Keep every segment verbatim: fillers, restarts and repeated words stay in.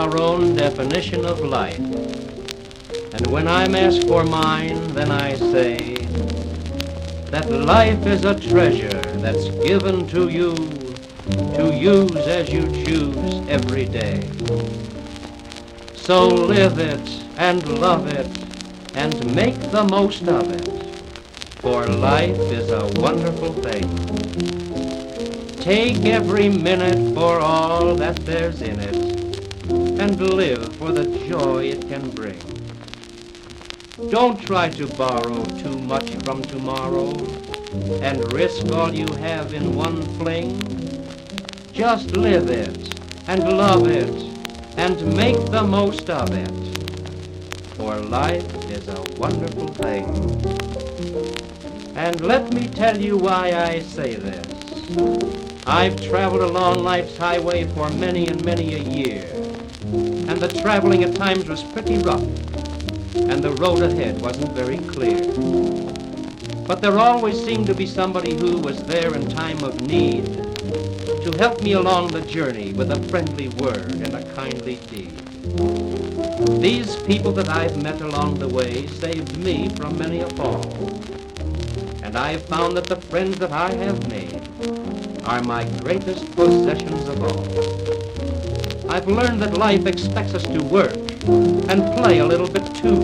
our own definition of life. And when I'm asked for mine, then I say that life is a treasure that's given to you to use as you choose every day. So live it and love it and make the most of it, for life is a wonderful thing. Take every minute for all that there's in it, and live for the joy it can bring. Don't try to borrow too much from tomorrow and risk all you have in one fling. Just live it and love it and make the most of it, for life is a wonderful thing. And let me tell you why I say this. I've traveled along life's highway for many and many a year, and the traveling at times was pretty rough, and the road ahead wasn't very clear. But there always seemed to be somebody who was there in time of need to help me along the journey with a friendly word and a kindly deed. These people that I've met along the way saved me from many a fall, and I've found that the friends that I have made are my greatest possessions of all. I've learned that life expects us to work and play a little bit too.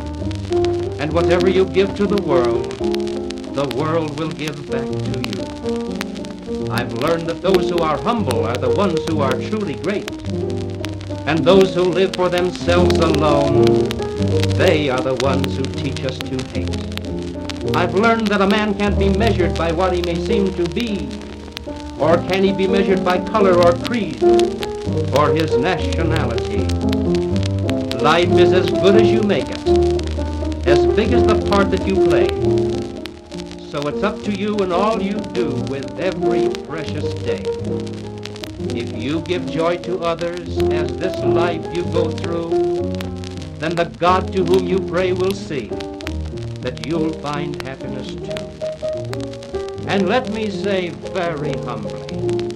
And whatever you give to the world, the world will give back to you. I've learned that those who are humble are the ones who are truly great. And those who live for themselves alone, they are the ones who teach us to hate. I've learned that a man can't be measured by what he may seem to be, or can he be measured by color or creed, or his nationality. Life is as good as you make it, as big as the part that you play. So it's up to you and all you do with every precious day. If you give joy to others as this life you go through, then the God to whom you pray will see that you'll find happiness too. And let me say very humbly,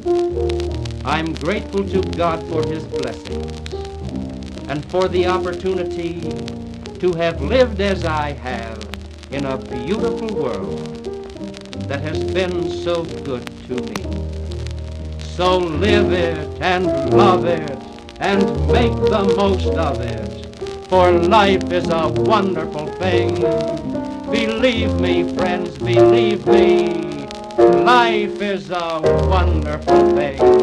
I'm grateful to God for his blessings and for the opportunity to have lived as I have in a beautiful world that has been so good to me. So live it and love it and make the most of it, for life is a wonderful thing. Believe me, friends, believe me, life is a wonderful thing.